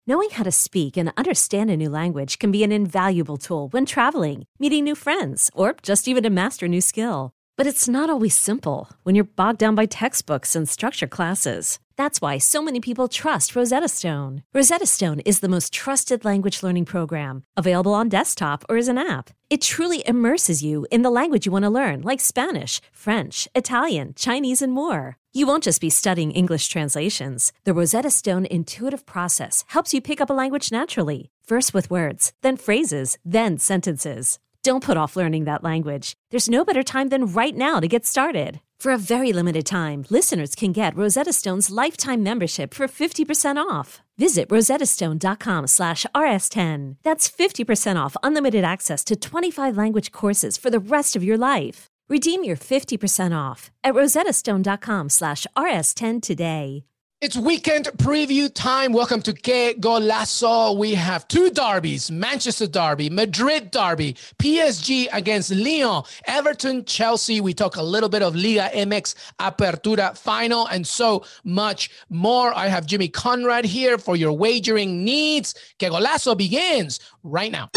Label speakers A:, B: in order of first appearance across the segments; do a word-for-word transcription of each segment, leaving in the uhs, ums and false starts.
A: Knowing how to speak and understand a new language can be an invaluable tool when traveling, meeting new friends, or just even to master a new skill. But it's not always simple when you're bogged down by textbooks and structured classes. That's why so many people trust Rosetta Stone. Rosetta Stone is the most trusted language learning program, available on desktop or as an app. It truly immerses you in the language you want to learn, like Spanish, French, Italian, Chinese, and more. You won't just be studying English translations. The Rosetta Stone intuitive process helps you pick up a language naturally, first with words, then phrases, then sentences. Don't put off learning that language. There's no better time than right now to get started. For a very limited time, listeners can get Rosetta Stone's lifetime membership for fifty percent off. Visit rosettastone.com slash rs10. That's fifty percent off unlimited access to twenty-five language courses for the rest of your life. Redeem your fifty percent off at rosettastone.com slash rs10 today.
B: It's weekend preview time. Welcome to Que Golazo. We have two derbies, Manchester derby, Madrid derby, P S G against Lyon, Everton, Chelsea. We talk a little bit of Liga M X Apertura final and so much more. I have Jimmy Conrad here for your wagering needs. Que Golazo begins right now.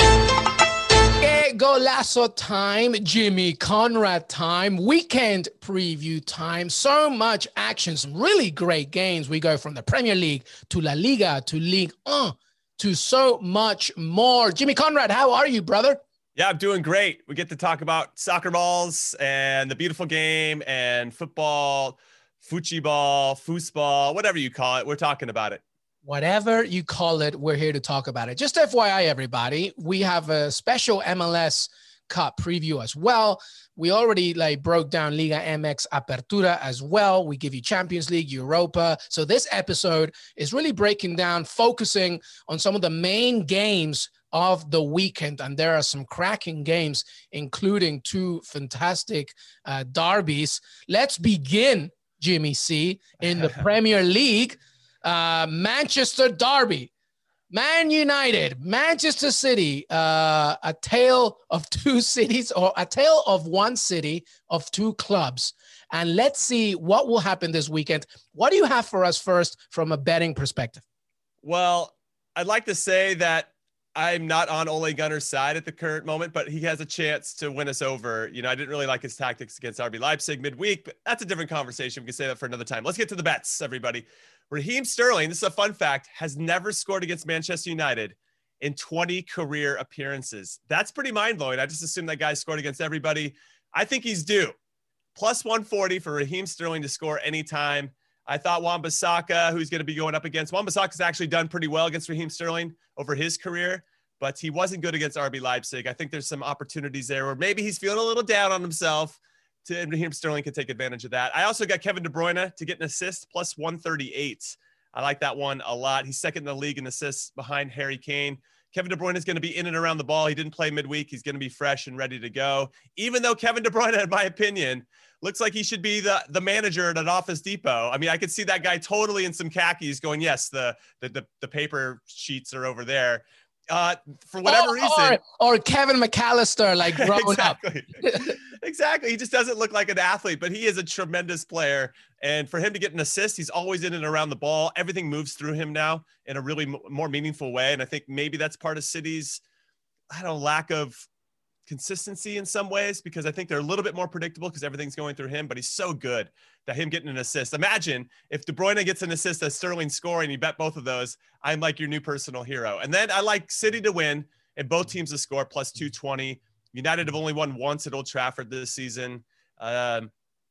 B: Que Golazo time, Jimmy Conrad time, weekend preview time. So much action, some really great games. We go from the Premier League to La Liga to Ligue one to so much more. Jimmy Conrad, how are you, brother?
C: Yeah, I'm doing great. We get to talk about soccer balls and the beautiful game and football, fuchiball, foosball, whatever you call it. We're talking about it.
B: Whatever you call it, we're here to talk about it. Just F Y I, everybody, we have a special M L S Cup preview as well. We already like broke down Liga M X Apertura as well. We give you Champions League, Europa. So this episode is really breaking down, focusing on some of the main games of the weekend. And there are some cracking games, including two fantastic uh, derbies. Let's begin, Jimmy C, in the Premier League. Uh, Manchester derby, Man United, Manchester City, uh, a tale of two cities or a tale of one city of two clubs. And let's see what will happen this weekend. What do you have for us first from a betting perspective?
C: Well, I'd like to say that I'm not on Ole Gunnar's side at the current moment, but he has a chance to win us over. You know, I didn't really like his tactics against R B Leipzig midweek, but that's a different conversation. We can say that for another time. Let's get to the bets, everybody. Raheem Sterling, this is a fun fact, has never scored against Manchester United in twenty career appearances. That's pretty mind-blowing. I just assumed that guy scored against everybody. I think he's due. Plus one forty for Raheem Sterling to score anytime. I thought Wan-Bissaka, who's going to be going up against, Wan-Bissaka's actually done pretty well against Raheem Sterling over his career, but he wasn't good against R B Leipzig. I think there's some opportunities there where maybe he's feeling a little down on himself. To Raheem Sterling can take advantage of that. I also got Kevin De Bruyne to get an assist, plus one thirty-eight. I like that one a lot. He's second in the league in assists behind Harry Kane. Kevin De Bruyne is going to be in and around the ball. He didn't play midweek. He's going to be fresh and ready to go. Even though Kevin De Bruyne, in my opinion, looks like he should be the, the manager at an Office Depot. I mean, I could see that guy totally in some khakis going, yes, the the the, the paper sheets are over there. Uh, for whatever
B: or,
C: reason.
B: Or, or Kevin McAllister, like growing
C: exactly.
B: up.
C: Exactly. He just doesn't look like an athlete, but he is a tremendous player. And for him to get an assist, he's always in and around the ball. Everything moves through him now in a really m- more meaningful way. And I think maybe that's part of City's, I don't know, lack of consistency in some ways, because I think they're a little bit more predictable because everything's going through him, but he's so good that him getting an assist. Imagine if De Bruyne gets an assist as Sterling scoring, you bet both of those. I'm like your new personal hero. And then I like City to win and both teams to score plus two twenty. United have only won once at Old Trafford this season. Um,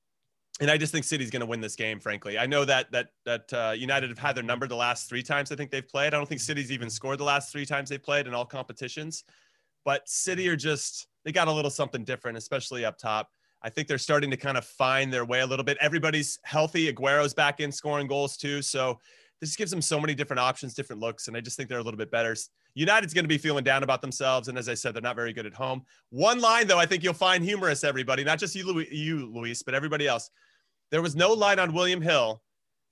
C: and I just think City's going to win this game, frankly. I know that that that uh, United have had their number the last three times I think they've played. I don't think City's even scored the last three times they've played in all competitions. But City are just, they got a little something different, especially up top. I think they're starting to kind of find their way a little bit. Everybody's healthy. Aguero's back in scoring goals too. So this gives them so many different options, different looks. And I just think they're a little bit better. United's going to be feeling down about themselves. And as I said, they're not very good at home. One line, though, I think you'll find humorous, everybody, not just you, Louis, you, Luis, but everybody else. There was no line on William Hill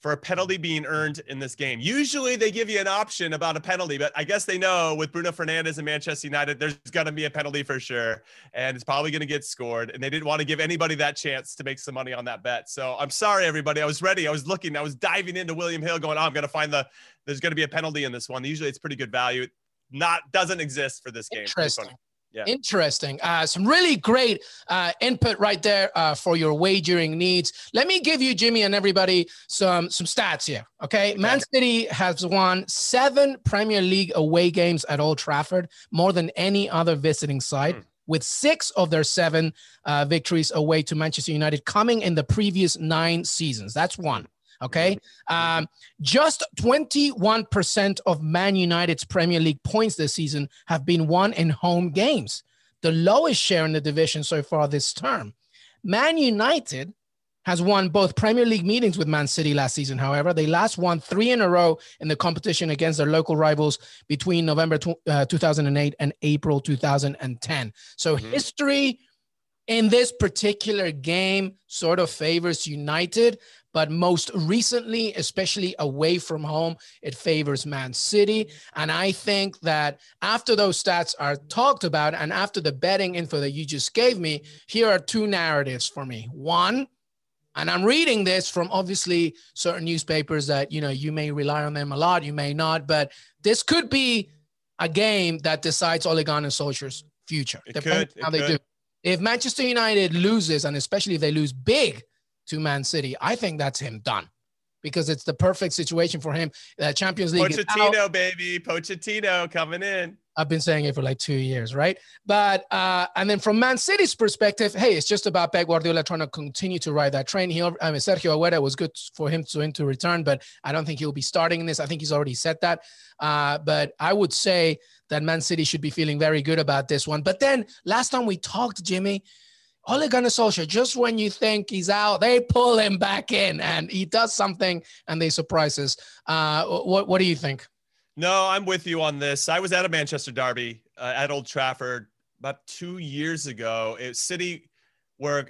C: for a penalty being earned in this game. Usually they give you an option about a penalty, but I guess they know with Bruno Fernandes and Manchester United, there's going to be a penalty for sure. And it's probably going to get scored. And they didn't want to give anybody that chance to make some money on that bet. So I'm sorry, everybody. I was ready. I was looking, I was diving into William Hill going, oh, I'm going to find the, there's going to be a penalty in this one. Usually it's pretty good value. Not, doesn't exist for this game.
B: Interesting.
C: Yeah.
B: Interesting. Uh, some really great uh, input right there uh, for your wagering needs. Let me give you, Jimmy, and everybody some some stats here. Okay, Man City has won seven Premier League away games at Old Trafford, more than any other visiting side, mm. with six of their seven uh, victories away to Manchester United coming in the previous nine seasons. That's one. Okay. Um, just twenty-one percent of Man United's Premier League points this season have been won in home games, the lowest share in the division so far this term. Man United has won both Premier League meetings with Man City last season. However, they last won three in a row in the competition against their local rivals between November uh, two thousand eight and April two thousand ten. So mm-hmm. history in this particular game sort of favors United, but most recently, especially away from home, it favors Man City. And I think that after those stats are talked about and after the betting info that you just gave me, here are two narratives for me. One, and I'm reading this from obviously certain newspapers that, you know, you may rely on them a lot, you may not, but this could be a game that decides Ole Gunnar Solskjaer's future.
C: It
B: depending
C: could,
B: on how
C: it
B: they
C: could.
B: do. If Manchester United loses, and especially if they lose big to Man City, I think that's him done, because it's the perfect situation for him. The Champions League
C: Pochettino, baby. Pochettino coming in.
B: I've been saying it for like two years, right? But, uh, and then from Man City's perspective, hey, it's just about Pep Guardiola trying to continue to ride that train. He, I mean, Sergio Aguero was good for him to, him to return, but I don't think he'll be starting in this. I think he's already said that. Uh, but I would say that Man City should be feeling very good about this one. But then last time we talked, Jimmy, Ole Gunnar Solskjaer, just when you think he's out, they pull him back in and he does something and they surprise us. Uh, what, what do you think?
C: No, I'm with you on this. I was at a Manchester derby uh, at Old Trafford about two years ago. It City were,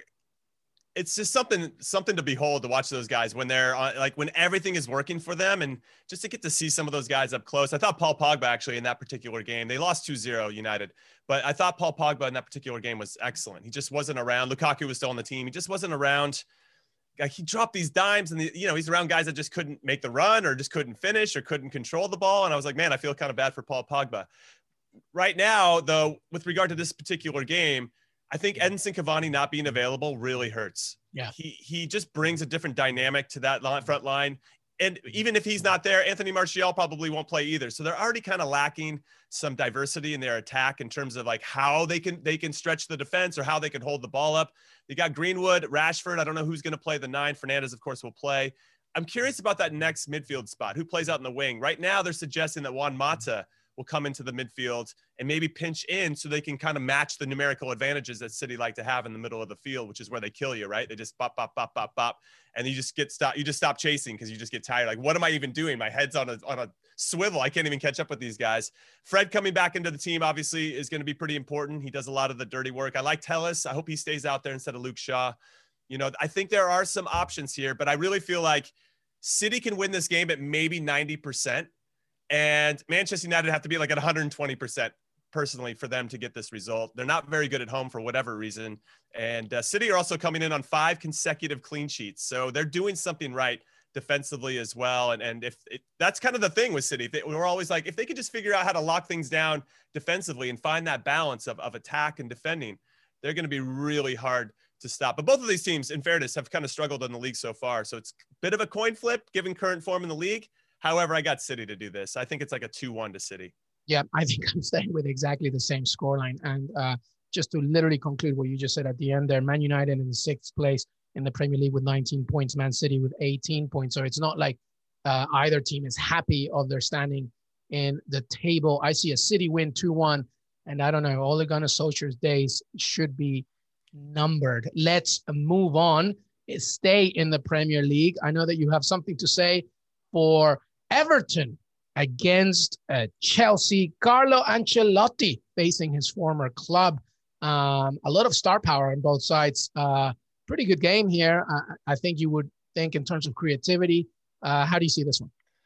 C: it's just something, something to behold to watch those guys when they're on, like when everything is working for them, and just to get to see some of those guys up close. I thought Paul Pogba actually in that particular game, they lost two zero United, but I thought Paul Pogba in that particular game was excellent. He just wasn't around. Lukaku was still on the team. He just wasn't around. Like he dropped these dimes and, the, you know, he's around guys that just couldn't make the run or just couldn't finish or couldn't control the ball. And I was like, man, I feel kind of bad for Paul Pogba. Right now, though, with regard to this particular game, I think Edinson Cavani not being available really hurts.
B: Yeah.
C: He he just brings a different dynamic to that line, front line. And even if he's not there, Anthony Martial probably won't play either. So they're already kind of lacking some diversity in their attack in terms of like how they can they can stretch the defense or how they can hold the ball up. They got Greenwood, Rashford. I don't know who's going to play the nine. Fernandes, of course, will play. I'm curious about that next midfield spot. Who plays out in the wing? Right now, they're suggesting that Juan Mata will come into the midfield and maybe pinch in so they can kind of match the numerical advantages that City like to have in the middle of the field, which is where they kill you, right? They just bop, bop, bop, bop, bop. And you just get stop. You just stop chasing because you just get tired. Like, what am I even doing? My head's on a, on a swivel. I can't even catch up with these guys. Fred coming back into the team, obviously, is going to be pretty important. He does a lot of the dirty work. I like Telles. I hope he stays out there instead of Luke Shaw. You know, I think there are some options here, but I really feel like City can win this game at maybe ninety percent. And Manchester United have to be like at one hundred twenty percent personally for them to get this result. They're not very good at home for whatever reason. And uh, City are also coming in on five consecutive clean sheets. So they're doing something right defensively as well. And, and if it, that's kind of the thing with City, they, we're always like, if they could just figure out how to lock things down defensively and find that balance of, of attack and defending, they're going to be really hard to stop. But both of these teams, in fairness, have kind of struggled in the league so far. So it's a bit of a coin flip given current form in the league. However, I got City to do this. I think it's like a two one to City.
B: Yeah, I think I'm staying with exactly the same scoreline. And uh, just to literally conclude what you just said at the end there, Man United in the sixth place in the Premier League with nineteen points, Man City with eighteen points. So it's not like uh, either team is happy of their standing in the table. I see a City win two one, and I don't know, Ole Gunnar Solskjaer's days should be numbered. Let's move on. Stay in the Premier League. I know that you have something to say for Everton against uh, Chelsea. Carlo Ancelotti facing his former club. Um, a lot of star power on both sides. Uh, pretty good game here. Uh, I think you would think in terms of creativity, Uh, how do you see this one?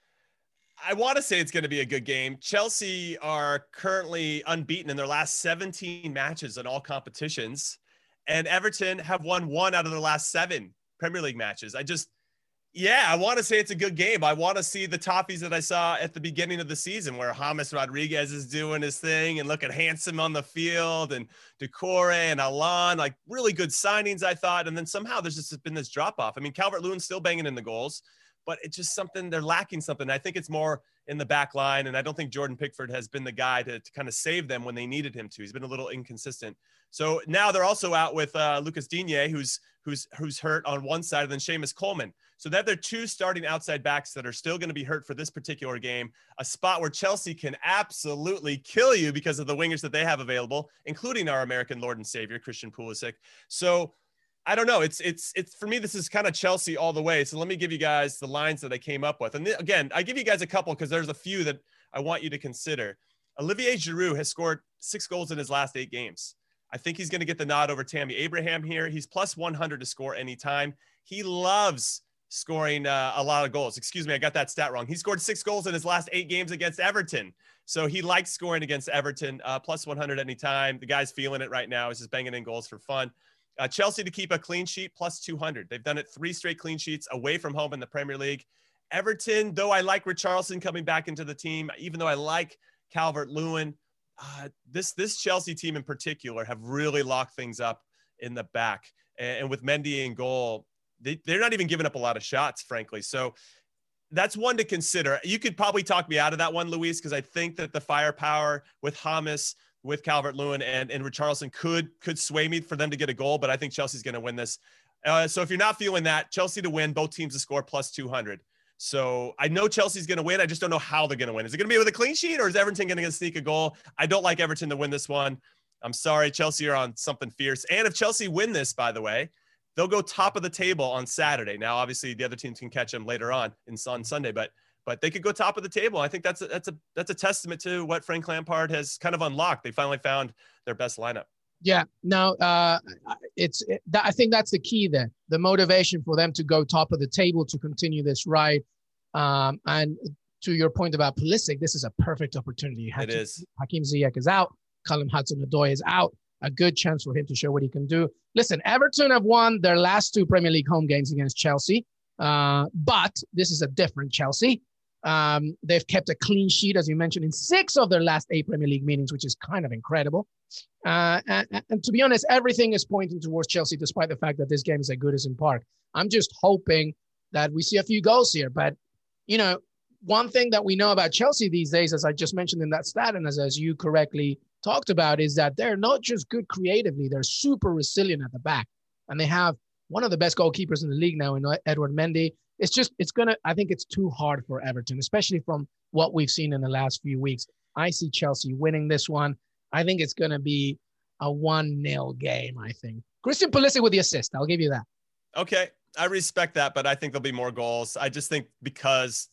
C: I want to say it's going to be a good game. Chelsea are currently unbeaten in their last seventeen matches in all competitions, and Everton have won one out of their last seven Premier League matches. I just, yeah, I want to say it's a good game. I want to see the Toffees that I saw at the beginning of the season where James Rodriguez is doing his thing and looking handsome on the field, and Doucouré and Allan, like really good signings, I thought. And then somehow there's just been this drop off. I mean, Calvert-Lewin's still banging in the goals, but it's just something, they're lacking something. I think it's more in the back line, and I don't think Jordan Pickford has been the guy to, to kind of save them when they needed him to. He's been a little inconsistent. So now they're also out with uh, Lucas Digne, who's who's who's hurt on one side, and then Seamus Coleman. So they have their two starting outside backs that are still going to be hurt for this particular game, a spot where Chelsea can absolutely kill you because of the wingers that they have available, including our American Lord and Savior, Christian Pulisic. So I don't know. It's, it's, it's for me, this is kind of Chelsea all the way. So let me give you guys the lines that I came up with. And th- again, I give you guys a couple because there's a few that I want you to consider. Olivier Giroud has scored six goals in his last eight games. I think he's going to get the nod over Tammy Abraham here. He's plus one hundred to score anytime. He loves scoring uh, a lot of goals. Excuse me, I got that stat wrong. He scored six goals in his last eight games against Everton. So he likes scoring against Everton, uh, plus one hundred anytime. The guy's feeling it right now. He's just banging in goals for fun. Uh, Chelsea to keep a clean sheet, plus two hundred. They've done it three straight clean sheets away from home in the Premier League. Everton, though I like Richarlison coming back into the team, even though I like Calvert-Lewin, uh, this this Chelsea team in particular have really locked things up in the back. And, and with Mendy in goal, they, they're not even giving up a lot of shots, frankly. So that's one to consider. You could probably talk me out of that one, Luis, because I think that the firepower with James, with Calvert-Lewin and, and Richarlison could could sway me for them to get a goal, but I think Chelsea's going to win this. Uh, so if you're not feeling that, Chelsea to win, both teams to score plus two hundred. So I know Chelsea's going to win. I just don't know how they're going to win. Is it going to be with a clean sheet, or is Everton going to sneak a goal? I don't like Everton to win this one. I'm sorry, Chelsea are on something fierce. And if Chelsea win this, by the way, they'll go top of the table on Saturday. Now, obviously, the other teams can catch them later on in, on Sunday, but but they could go top of the table. I think that's a, that's a that's a testament to what Frank Lampard has kind of unlocked. They finally found their best lineup.
B: Yeah, no, uh, it's it, that, I think that's the key there. The motivation for them to go top of the table to continue this ride. Um, and to your point about Pulisic, this is a perfect opportunity.
C: It is.
B: Hakim Ziyech is out. Callum Hudson-Odoi is out. A good chance for him to show what he can do. Listen, Everton have won their last two Premier League home games against Chelsea, uh, but this is a different Chelsea. Um, they've kept a clean sheet, as you mentioned, in six of their last eight Premier League meetings, which is kind of incredible. Uh, and, and to be honest, everything is pointing towards Chelsea, despite the fact that this game is at Goodison Park. I'm just hoping that we see a few goals here. But, you know, one thing that we know about Chelsea these days, as I just mentioned in that stat, and as, as you correctly talked about, is that they're not just good creatively, they're super resilient at the back. And they have one of the best goalkeepers in the league now in Edward Mendy. It's just, it's going to, I think it's too hard for Everton, especially from what we've seen in the last few weeks. I see Chelsea winning this one. I think it's going to be a one nil game, I think. Christian Pulisic with the assist. I'll give you that.
C: Okay. I respect that, but I think there'll be more goals. I just think because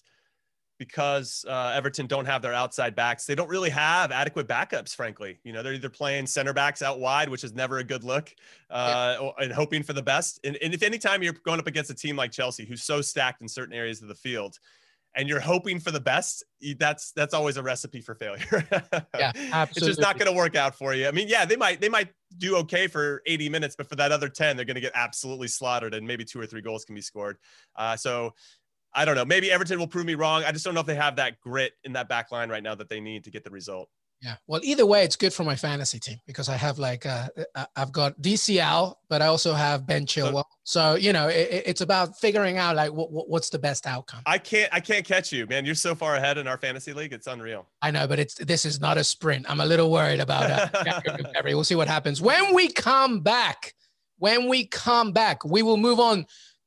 C: because uh, Everton don't have their outside backs, they don't really have adequate backups, frankly. You know, they're either playing center backs out wide, which is never a good look, uh, yeah. and hoping for the best. And, and if anytime you're going up against a team like Chelsea, who's so stacked in certain areas of the field, and you're hoping for the best, that's that's always a recipe for failure.
B: Yeah, absolutely.
C: It's just not going to work out for you. I mean, yeah, they might they might do okay for eighty minutes, but for that other ten, they're going to get absolutely slaughtered, and maybe two or three goals can be scored. Uh, so I don't know. Maybe Everton will prove me wrong. I just don't know if they have that grit in that back line right now that they need to get the result.
B: Yeah. Well, either way, it's good for my fantasy team because I have like, uh, I've got D C L, but I also have Ben Chilwell. So, you know, it, it's about figuring out like what, what's the best outcome.
C: I can't, I can't catch you, man. You're so far ahead in our fantasy league. It's unreal.
B: I know, but it's, this is not a sprint. I'm a little worried about it. Uh, we'll see what happens. When we come back, when we come back, we will move on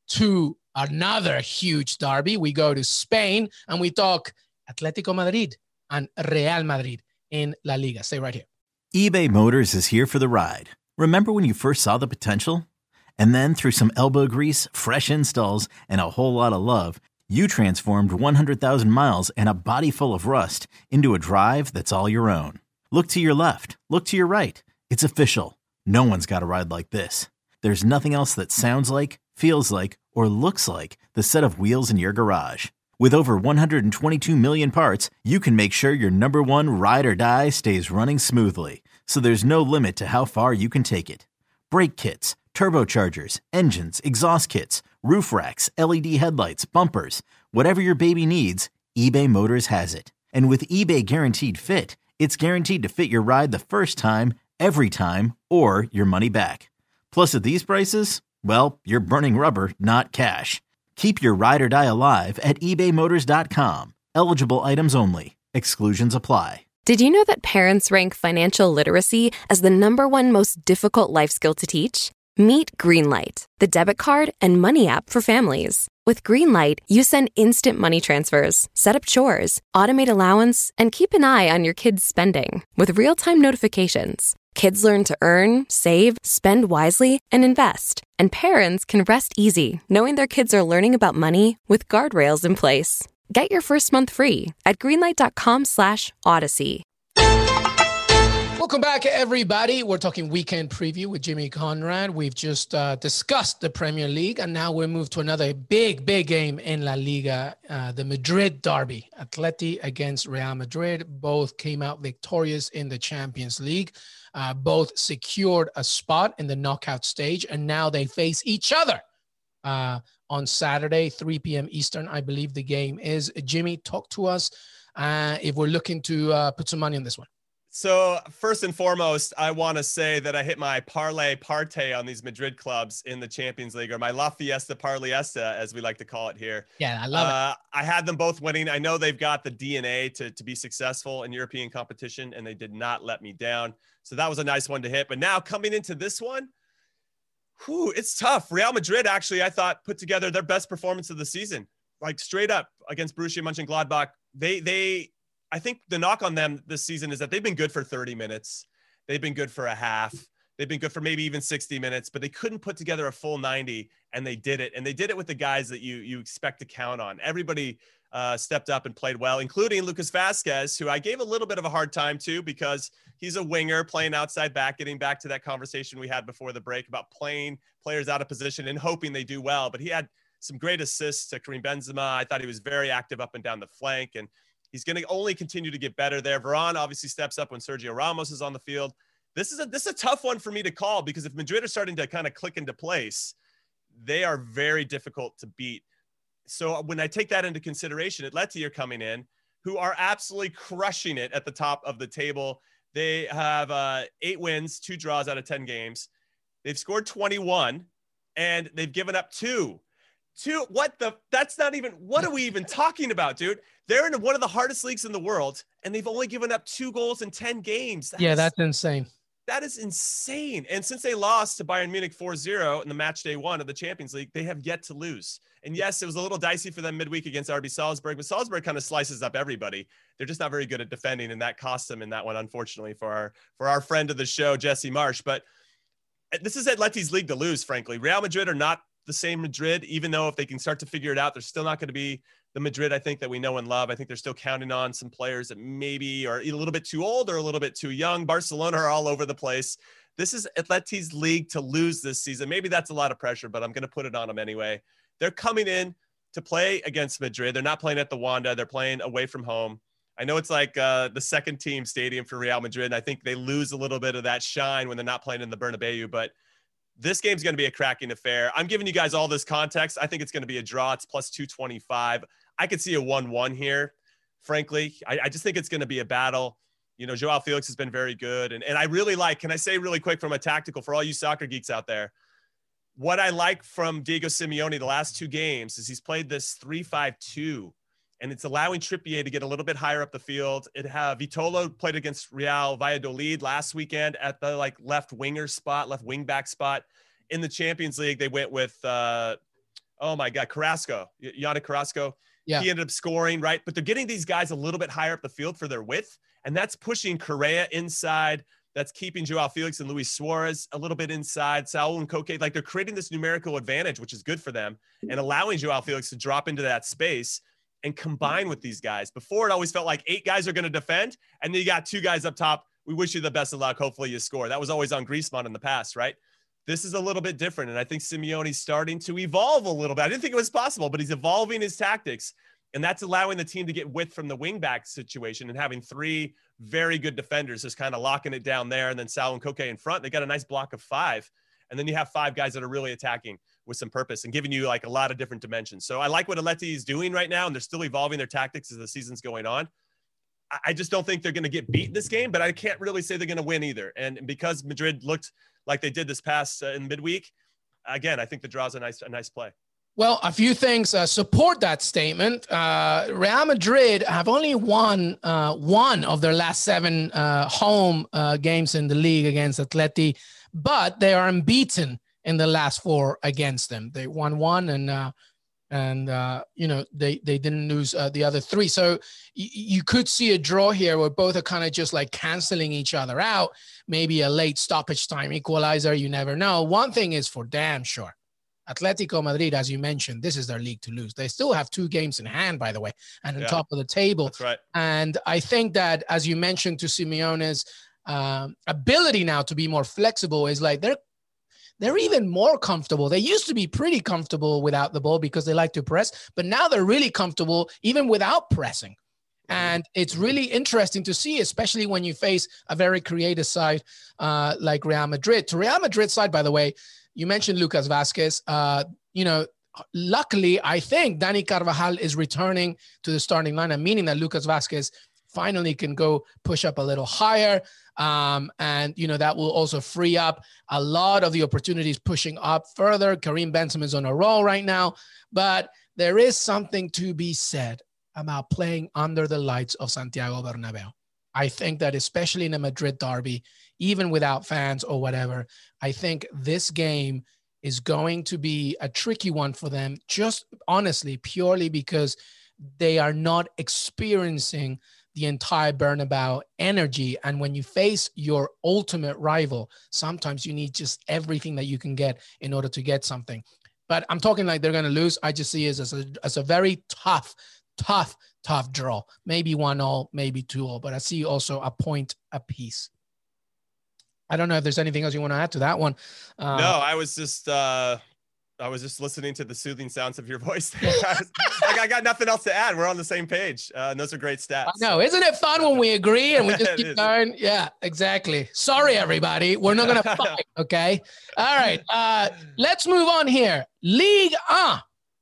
B: to another huge derby. We go to Spain and we talk Atletico Madrid and Real Madrid in La Liga. Stay right here.
D: eBay Motors is here for the ride. Remember when you first saw the potential? And then through some elbow grease, fresh installs, and a whole lot of love, you transformed one hundred thousand miles and a body full of rust into a drive that's all your own. Look to your left. Look to your right. It's official. No one's got a ride like this. There's nothing else that sounds like, feels like, or looks like the set of wheels in your garage. With over one hundred twenty-two million parts, you can make sure your number one ride or die stays running smoothly, so there's no limit to how far you can take it. Brake kits, turbochargers, engines, exhaust kits, roof racks, L E D headlights, bumpers, whatever your baby needs, eBay Motors has it. And with eBay Guaranteed Fit, it's guaranteed to fit your ride the first time, every time, or your money back. Plus, at these prices, well, you're burning rubber, not cash. Keep your ride or die alive at ebay motors dot com. Eligible items only. Exclusions apply.
E: Did you know that parents rank financial literacy as the number one most difficult life skill to teach? Meet Greenlight, the debit card and money app for families. With Greenlight, you send instant money transfers, set up chores, automate allowance, and keep an eye on your kids' spending with real-time notifications. Kids learn to earn, save, spend wisely, and invest. And parents can rest easy knowing their kids are learning about money with guardrails in place. Get your first month free at greenlight.com slash odyssey.
B: Welcome back, everybody. We're talking weekend preview with Jimmy Conrad. We've just uh, discussed the Premier League, and now we move to another big, big game in La Liga, uh, the Madrid derby. Atleti against Real Madrid. Both came out victorious in the Champions League. Uh, both secured a spot in the knockout stage, and now they face each other uh, on Saturday, three p.m. Eastern, I believe the game is. Jimmy, talk to us uh, if we're looking to uh, put some money on this one.
C: So first and foremost, I want to say that I hit my parlay parte on these Madrid clubs in the Champions League, or my La Fiesta Parliesta, as we like to call it here.
B: Yeah, I love
C: uh,
B: it.
C: I had them both winning. I know they've got the D N A to, to be successful in European competition, and they did not let me down. So that was a nice one to hit. But now coming into this one, whew, it's tough. Real Madrid, actually, I thought put together their best performance of the season, like straight up against Borussia Mönchengladbach. They, they, I think the knock on them this season is that they've been good for thirty minutes. They've been good for a half. They've been good for maybe even sixty minutes, but they couldn't put together a full ninety, and they did it. And they did it with the guys that you you expect to count on. Everybody uh, stepped up and played well, including Lucas Vazquez, who I gave a little bit of a hard time to because he's a winger playing outside back, getting back to that conversation we had before the break about playing players out of position and hoping they do well. But he had some great assists to Karim Benzema. I thought he was very active up and down the flank, and he's going to only continue to get better there. Varane obviously steps up when Sergio Ramos is on the field. This is a this is a tough one for me to call because if Madrid are starting to kind of click into place, they are very difficult to beat. So when I take that into consideration, Atleti are coming in, who are absolutely crushing it at the top of the table. They have uh, eight wins, two draws out of ten games. They've scored twenty-one, and they've given up two. Two, what the, that's not even, what are we even talking about, dude? They're in one of the hardest leagues in the world, and they've only given up two goals in ten games. That
B: yeah,
C: is,
B: that's insane.
C: That is insane. And since they lost to Bayern Munich four zero in the match day one of the Champions League, they have yet to lose. And yes, it was a little dicey for them midweek against R B Salzburg, but Salzburg kind of slices up everybody. They're just not very good at defending, and that cost them in that one, unfortunately, for our, for our friend of the show, Jesse Marsh. But this is Atleti's league to lose, frankly. Real Madrid are not the same Madrid, even though if they can start to figure it out, they're still not going to be the Madrid I think that we know and love. I think they're still counting on some players that maybe are a little bit too old or a little bit too young. Barcelona are all over the place. This is Atleti's league to lose this season. Maybe that's a lot of pressure, but I'm going to put it on them anyway. They're coming in to play against Madrid. They're not playing at the Wanda. They're playing away from home. I know it's like uh, the second team stadium for Real Madrid. And I think they lose a little bit of that shine when they're not playing in the Bernabeu, but this game's going to be a cracking affair. I'm giving you guys all this context. I think it's going to be a draw. It's plus two twenty-five. I could see a one one here, frankly. I, I just think it's going to be a battle. You know, Joao Felix has been very good. And, and I really like, can I say really quick from a tactical, for all you soccer geeks out there, what I like from Diego Simeone the last two games is he's played this three five two, and it's allowing Trippier to get a little bit higher up the field. It have Vitolo played against Real Valladolid last weekend at the like left winger spot, left wing back spot. In the Champions League, they went with, uh, oh my God, Carrasco, Yannick Carrasco. Yeah. He ended up scoring, right? But they're getting these guys a little bit higher up the field for their width, and that's pushing Correa inside. That's keeping Joao Felix and Luis Suarez a little bit inside. Saul and Koke, like they're creating this numerical advantage, which is good for them, and allowing Joao Felix to drop into that space and combine with these guys. Before, it always felt like eight guys are going to defend, and then you got two guys up top. We wish you the best of luck. Hopefully you score. That was always on Griezmann in the past, right? this is a little bit different. And I think Simeone's starting to evolve a little bit. I didn't think it was possible, but he's evolving his tactics. And that's allowing the team to get width from the wingback situation and having three very good defenders just kind of locking it down there. And then Sal Nkoke in front, they got a nice block of five. And then you have five guys that are really attacking with some purpose and giving you like a lot of different dimensions. So I like what Atleti is doing right now, and they're still evolving their tactics as the season's going on. I just don't think they're going to get beat in this game, but I can't really say they're going to win either. And because Madrid looked like they did this past uh, in midweek, again, I think the draw's a nice, a nice play.
B: Well, a few things uh, support that statement. Uh, Real Madrid have only won uh, one of their last seven uh, home uh, games in the league against Atleti, but they are unbeaten in the last four against them. They won one and, uh, and uh, you know, they, they didn't lose uh, the other three. So y- you could see a draw here where both are kind of just like canceling each other out. Maybe a late stoppage time equalizer. You never know. One thing is for damn sure. Atletico Madrid, as you mentioned, this is their league to lose. They still have two games in hand, by the way, and on
C: yeah,
B: top of the table.
C: That's right.
B: And I think that, as you mentioned, to Simeone's um, ability now to be more flexible is like they're they're even more comfortable. They used to be pretty comfortable without the ball because they like to press, but now they're really comfortable even without pressing. And it's really interesting to see, especially when you face a very creative side uh, like Real Madrid. To Real Madrid side, by the way, you mentioned Lucas Vázquez. Uh, you know, luckily, I think Dani Carvajal is returning to the starting lineup, meaning that Lucas Vázquez finally can go push up a little higher. Um, and, you know, that will also free up a lot of the opportunities pushing up further. Karim Benzema is on a roll right now. But there is something to be said about playing under the lights of Santiago Bernabeu. I think that especially in a Madrid derby, even without fans or whatever, I think this game is going to be a tricky one for them, just honestly, purely because they are not experiencing the entire Bernabeu energy. And when you face your ultimate rival, sometimes you need just everything that you can get in order to get something. But I'm talking like they're going to lose. I just see it as a, as a very tough, tough, tough draw. Maybe one all, maybe two all, but I see also a point apiece. I don't know if there's anything else you want to add to that one. Uh,
C: no, I was just, uh, I was just listening to the soothing sounds of your voice there. I, was, like, I got nothing else to add. We're on the same page. Uh, and those are great stats.
B: I know. Isn't it fun when we agree and we just keep going? Yeah, exactly. Sorry, everybody. We're not going to fight, okay? All right. Uh, let's move on here. Ligue one.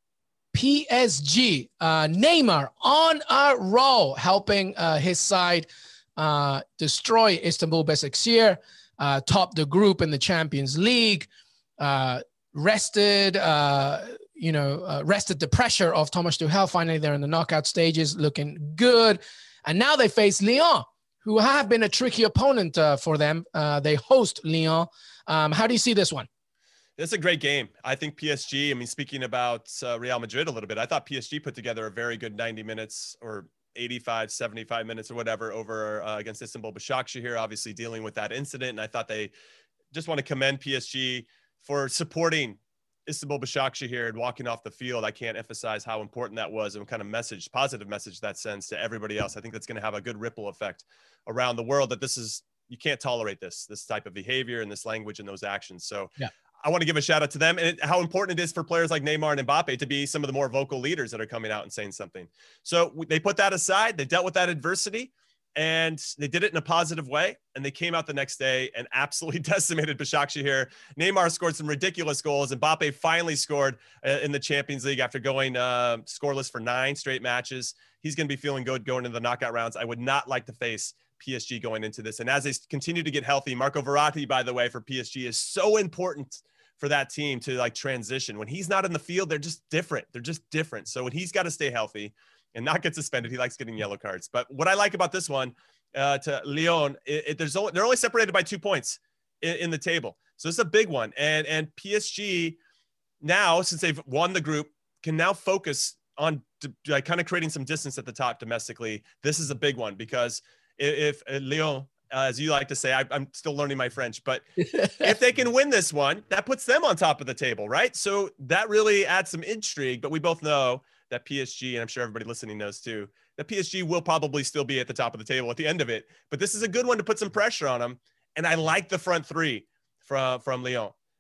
B: P S G. Uh, Neymar on a roll, helping uh, his side uh, destroy Istanbul Başakşehir, uh, top the group in the Champions League. Uh, rested, uh, you know, uh, rested the pressure of Thomas Tuchel. Finally, they're in the knockout stages, looking good. And now they face Lyon, who have been a tricky opponent uh, for them. Uh, they host Lyon. Um, how do you see this one?
C: It's a great game. I think P S G, I mean, speaking about uh, Real Madrid a little bit, I thought P S G put together a very good ninety minutes or eighty-five, seventy-five minutes or whatever over uh, against Istanbul Başakşehir, obviously dealing with that incident. And I thought they just want to commend P S G for supporting Istanbul Başakşehir and walking off the field. I can't emphasize how important that was and what kind of message, positive message that sends to everybody else. I think that's going to have a good ripple effect around the world, that this is, you can't tolerate this, this type of behavior and this language and those actions. So yeah. I want to give a shout out to them and it, how important it is for players like Neymar and Mbappe to be some of the more vocal leaders that are coming out and saying something. So they put that aside. They dealt with that adversity and they did it in a positive way. And they came out the next day and absolutely decimated Başakşehir. Neymar scored some ridiculous goals. And Mbappe finally scored uh, in the Champions League after going uh, scoreless for nine straight matches. He's going to be feeling good going into the knockout rounds. I would not like to face P S G going into this. And as they continue to get healthy, Marco Verratti, by the way, for P S G is so important for that team to like transition. When he's not in the field, they're just different. They're just different. So when he's got to stay healthy and not get suspended, he likes getting yellow cards. But what I like about this one uh, to Lyon, it, it, there's only, they're only separated by two points in, in the table. So it's a big one. And, and P S G now, since they've won the group, can now focus on like, kind of creating some distance at the top domestically. This is a big one because if, if Lyon, Uh, as you like to say, I, I'm still learning my French, but if they can win this one, that puts them on top of the table, right? So that really adds some intrigue, but we both know that P S G, and I'm sure everybody listening knows too, that P S G will probably still be at the top of the table at the end of it, but this is a good one to put some pressure on them. And I like the front three from, from Lyon.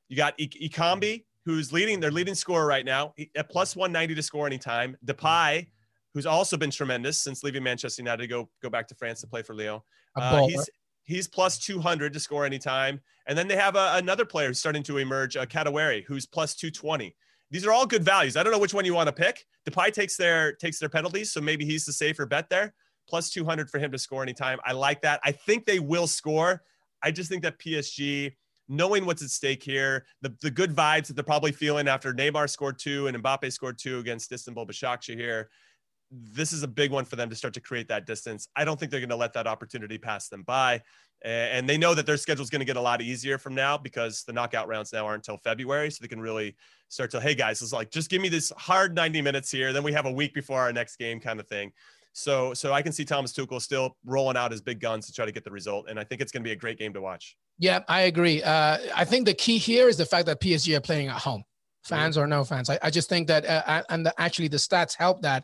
C: You got I- Ikambi, who's leading, their leading scorer right now, at plus one ninety to score anytime. Depay, who's also been tremendous since leaving Manchester United to go, go back to France to play for Lyon. Uh, he's he's plus two hundred to score anytime. And then they have a, another player who's starting to emerge, uh, Kadewere, who's plus two twenty. These are all good values. I don't know which one you want to pick. Depay takes their takes their penalties, so maybe he's the safer bet there. Plus two hundred for him to score anytime. I like that. I think they will score. I just think that P S G, knowing what's at stake here, the, the good vibes that they're probably feeling after Neymar scored two and Mbappe scored two against Istanbul Başakşehir here, this is a big one for them to start to create that distance. I don't think they're going to let that opportunity pass them by. And they know that their schedule is going to get a lot easier from now because the knockout rounds now aren't until February. So they can really start to, hey guys, it's like, just give me this hard ninety minutes here. Then we have a week before our next game kind of thing. So, so I can see Thomas Tuchel still rolling out his big guns to try to get the result. And I think it's going to be a great game to watch. Yeah,
B: I agree. Uh, I think the key here is the fact that P S G are playing at home, fans mm-hmm. or no fans. I, I just think that, uh, and the, actually the stats help that.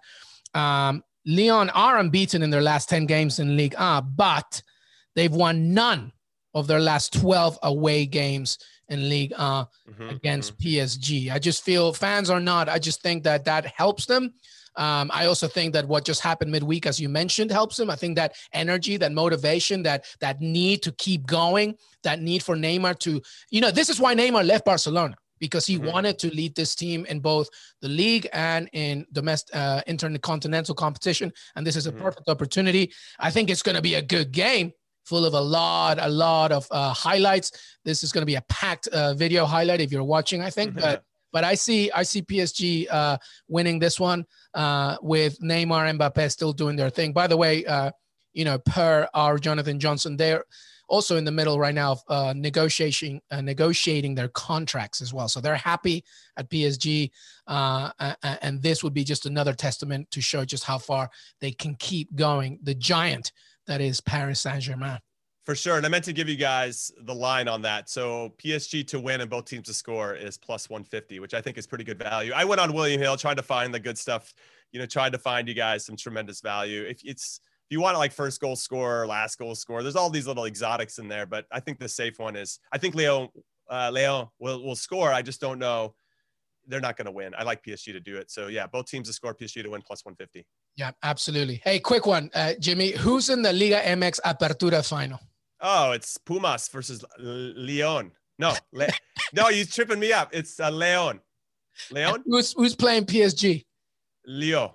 B: Um, Lyon are unbeaten in their last ten games in Ligue one, but they've won none of their last twelve away games in Ligue one mm-hmm, against mm-hmm. P S G. I just feel fans are not. I just think that that helps them. Um, I also think that what just happened midweek, as you mentioned, helps them. I think that energy, that motivation, that that need to keep going, that need for Neymar to, you know, this is why Neymar left Barcelona, because he mm-hmm. wanted to lead this team in both the league and in domestic, uh, intercontinental competition. And this is a mm-hmm. perfect opportunity. I think it's going to be a good game, full of a lot, a lot of uh, highlights. This is going to be a packed uh, video highlight if you're watching, I think. But but I see I see P S G uh, winning this one uh, with Neymar and Mbappe still doing their thing. By the way, uh, you know, per our Jonathan Johnson, they're also in the middle right now of uh, negotiating uh, negotiating their contracts as well. So they're happy at P S G, uh, and this would be just another testament to show just how far they can keep going. The giant that is Paris Saint-Germain. For sure. And I meant to give you guys the line on that. So P S G to win and both teams to score is plus one fifty, which I think is pretty good value. I went on William Hill, tried to find the good stuff, you know, tried to find you guys some tremendous value. If it's, if you want to like first goal scorer, last goal scorer, there's all these little exotics in there, but I think the safe one is, I think Lyon, uh, Lyon will, will score. I just don't know. They're not going to win. I like P S G to do it. So yeah, both teams to score, P S G to win plus one fifty. Yeah, absolutely. Hey, quick one, uh, Jimmy, who's in the Liga M X Apertura final? Oh, it's Pumas versus Lyon. No, Le- no, you're tripping me up. It's uh, Leon. Leon? Who's, who's playing P S G? Lyon.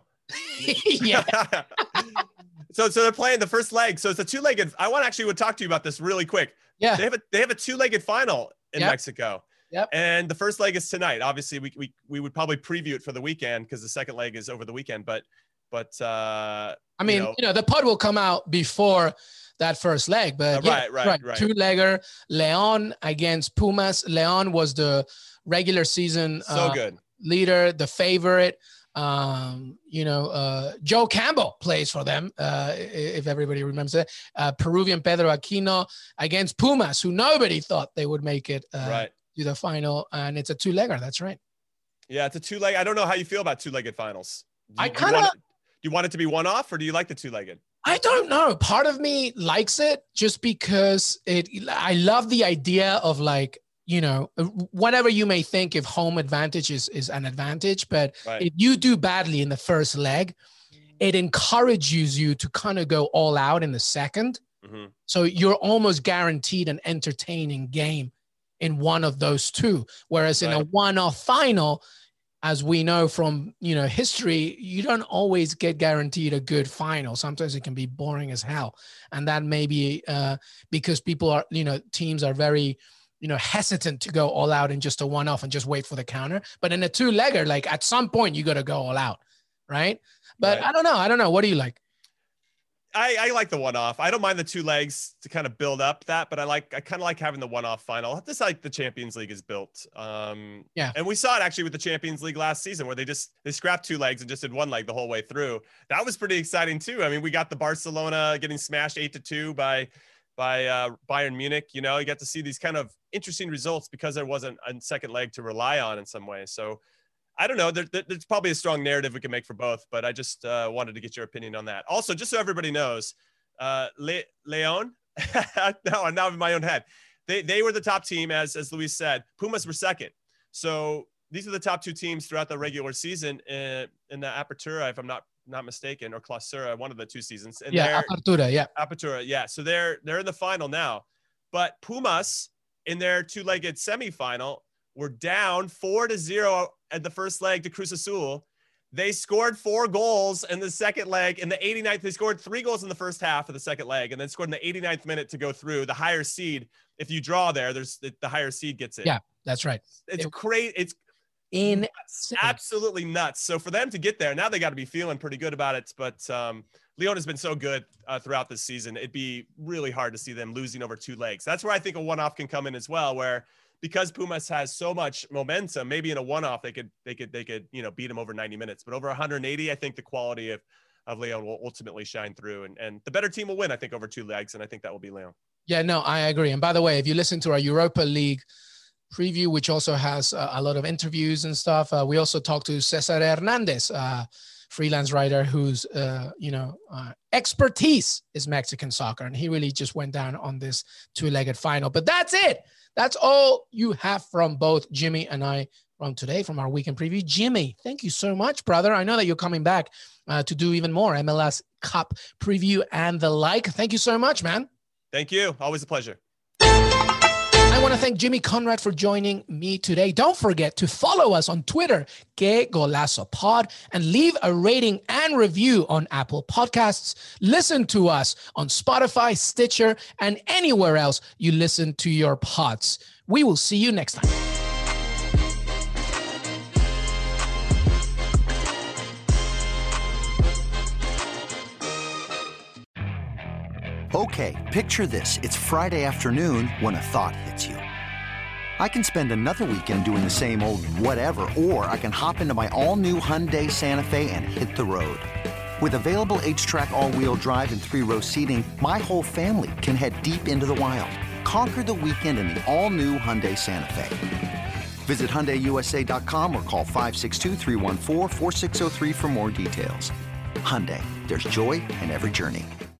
B: Yeah. so, so they're playing the first leg. So it's a two-legged. I want to actually would talk to you about this really quick. Yeah. They have a they have a two-legged final in yep. Mexico. Yep. And the first leg is tonight. Obviously, we we we would probably preview it for the weekend because the second leg is over the weekend. But but uh, I mean, you know, you know, the pod will come out before that first leg. But uh, yeah, right, right, right, right. Two-legger. Leon against Pumas. Leon was the regular season so uh, good leader, the favorite. Um, you know, uh, Joe Campbell plays for them, uh, if everybody remembers it. Uh, Peruvian Pedro Aquino against Pumas, who nobody thought they would make it uh, right. to the final. And it's a two-legger. That's right. Yeah, it's a two-leg. I don't know how you feel about two-legged finals. Do you, I kind of. Do you want it to be one-off, or do you like the two-legged? I don't know. Part of me likes it just because it. I love the idea of like, you know, whatever you may think if home advantage is, is an advantage, but right. if you do badly in the first leg, it encourages you to kind of go all out in the second. Mm-hmm. So you're almost guaranteed an entertaining game in one of those two. Whereas right. in a one-off final, as we know from, you know, history, you don't always get guaranteed a good final. Sometimes it can be boring as hell. And that may be uh, because people are, you know, teams are very, you know, hesitant to go all out in just a one-off and just wait for the counter. But in a two-legger, like at some point you got to go all out, right? But right. I don't know. I don't know. What do you like? I, I like the one-off. I don't mind the two legs to kind of build up that, but I like, I kind of like having the one-off final. This like the Champions League is built. Um, yeah. And we saw it actually with the Champions League last season where they just, they scrapped two legs and just did one leg the whole way through. That was pretty exciting too. I mean, we got the Barcelona getting smashed eight to two by, by uh, Bayern Munich. You know, you got to see these kind of interesting results because there wasn't a second leg to rely on in some way. So I don't know. There, there's probably a strong narrative we can make for both, but I just uh, wanted to get your opinion on that. Also, just so everybody knows, uh, Le- Leon, no, I'm now in my own head.
C: they they were the top team, as as Luis said. Pumas were second. So these are the top two teams throughout the regular season in, in the Apertura, if I'm not not mistaken, or Clausura, one of the two seasons. And
B: yeah, Apertura, yeah.
C: Apertura, yeah. So they're they're in the final now. But Pumas, in their two-legged semifinal, were down four to zero at the first leg to Cruz Azul. They scored four goals in the second leg. In the eighty-ninth, they scored three goals in the first half of the second leg, and then scored in the eighty-ninth minute to go through. The higher seed, if you draw there, there's the, the higher seed gets it.
B: Yeah, that's right.
C: It's
B: it,
C: crazy. It's
B: in
C: nuts. Absolutely nuts. So for them to get there, now they got to be feeling pretty good about it. But um, Leon has been so good uh, throughout this season. It'd be really hard to see them losing over two legs. That's where I think a one-off can come in as well, where because Pumas has so much momentum, maybe in a one-off they could they could they could you know beat them over ninety minutes. But over one hundred eighty, I think the quality of of Leon will ultimately shine through, and and the better team will win, I think, over two legs, and I think that will be Leon. Yeah,
B: no, I agree. And by the way, if you listen to our Europa League preview, which also has uh, a lot of interviews and stuff, uh, we also talked to Cesar Hernandez, uh, freelance writer whose uh, you know uh, expertise is Mexican soccer, and he really just went down on this two-legged final. But that's it. That's all you have from both Jimmy and I from today, from our weekend preview. Jimmy, thank you so much, brother. I know that you're coming back uh, to do even more M L S Cup preview and the like. Thank you so much, man.
C: Thank you. Always a pleasure.
B: I want to thank Jimmy Conrad for joining me today. Don't forget to follow us on Twitter, Que Golazo Pod, and leave a rating and review on Apple Podcasts. Listen to us on Spotify, Stitcher, and anywhere else you listen to your pods. We will see you next time.
F: Okay, picture this. It's Friday afternoon when a thought hits you. I can spend another weekend doing the same old whatever, or I can hop into my all-new Hyundai Santa Fe and hit the road. With available H-Track all-wheel drive and three-row seating, my whole family can head deep into the wild. Conquer the weekend in the all-new Hyundai Santa Fe. Visit Hyundai U S A dot com or call five six two, three one four, four six zero three for more details. Hyundai, there's joy in every journey.